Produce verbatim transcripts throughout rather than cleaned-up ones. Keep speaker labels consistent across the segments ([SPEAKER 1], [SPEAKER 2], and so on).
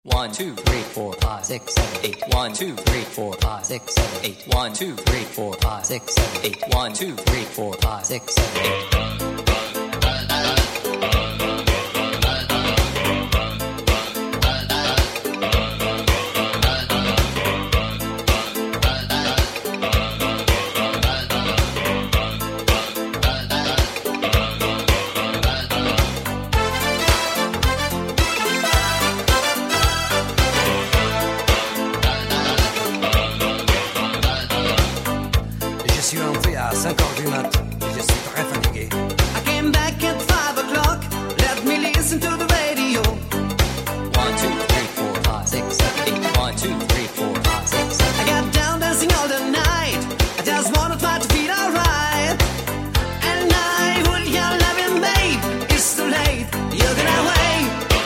[SPEAKER 1] One, two, three, four, five, six, seven, eight. One, two, three, four, five, six, seven, eight. One, two, three, four, five, six, seven, eight. One, two, three, four, five, six, seven, eight.
[SPEAKER 2] cinq heures du mat, et je suis très fatigué.
[SPEAKER 3] I came back at five o'clock, let me listen to the radio.
[SPEAKER 1] One, two, three, four, five, six, seven, eight. One, two, three, four, five, six, seven, eight.
[SPEAKER 3] I got down dancing all the night, I just wanna try to feel alright. And I would your loving babe, it's too late, you're gonna wait.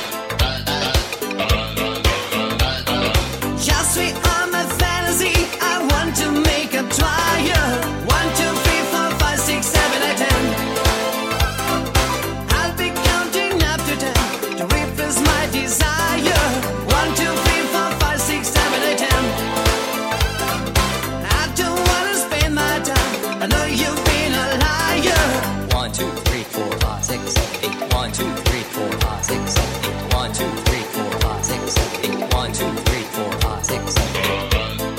[SPEAKER 3] Just sweet on my fantasy, I want to make a trial. One, two, three, four, five, six, seven, eight, ten. I'll be counting up to ten to replace my desire. One, two, three, four, five, six, seven, eight, ten. I don't wanna spend my time, I know you've been a liar.
[SPEAKER 1] One, two, three, four, five, six, seven, eight. One, two, three, four, five, six, seven, eight. One, two, three, four, five, six, seven, eight. One, two, three, four, five, six, seven, eight.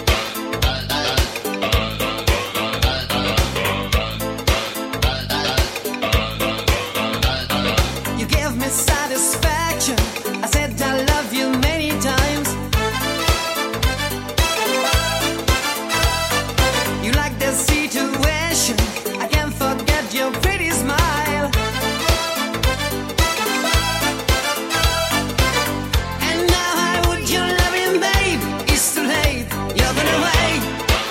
[SPEAKER 3] You gave me satisfaction, I said I love you many times. You like the situation, I can't forget your pretty smile. And now I would your loving babe, it's too late, you're gonna wait.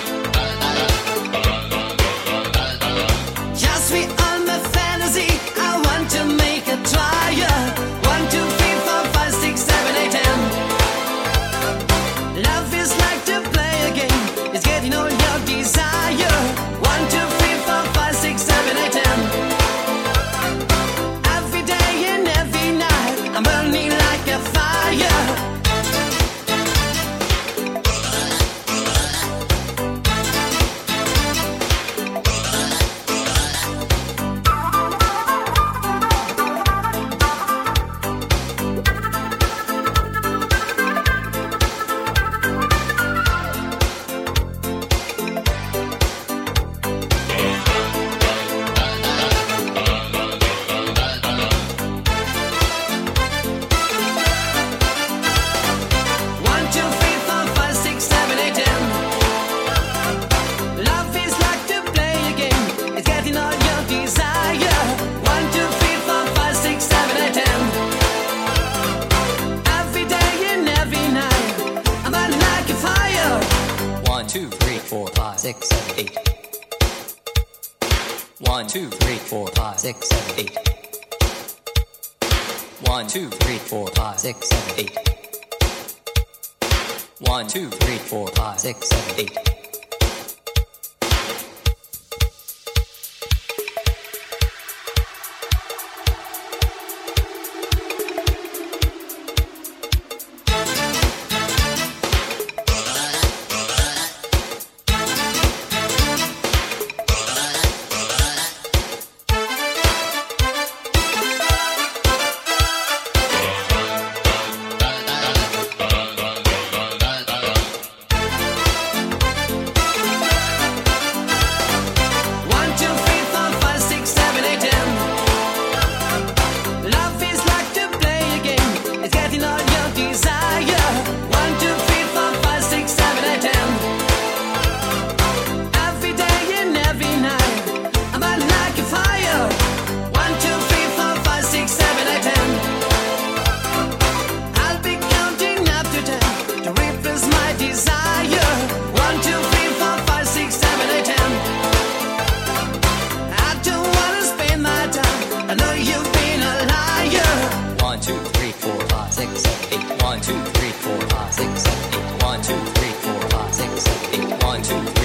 [SPEAKER 3] Just be on my fantasy, I want to make a trial. One, two, three, four, five, six, seven, eight, ten. Love is like to play a game, it's getting all your desire. One, two, three, four, five, six, seven, eight, ten. Every day and every night, I'm burning like a fire. One, two, three, four, five, six, seven, eight, ten. Love is like to play a game, it's getting all your desire. One, two, three, four, five, six, seven, eight, ten. Every day and every night, I'm burning like a fire.
[SPEAKER 1] One, two, three, four, five, six, seven, eight. One, two, three, four, five, six, seven, eight. One, two, three, four, five, six, seven, eight. One, two, three, four, five, six, seven, eight.
[SPEAKER 3] One, two, three, four, five, six, seven, eight, ten. Love is like to play a game, it's getting all your desire. One, two, three, four, five, six, seven, eight, ten. Every day and every night, I'm burning like a fire. One, two, three, four, five, six, seven, eight, ten. I'll be counting up to ten to replace my desire. One, two, three, four, five, six, seven, eight, ten. I don't wanna spend my time, I know you've been a liar.
[SPEAKER 1] One, two, three, four, five, six, seven, eight. One, two, three, four, five, six, seven, eight. One, two, three, four, five, six, seven, eight. One, two,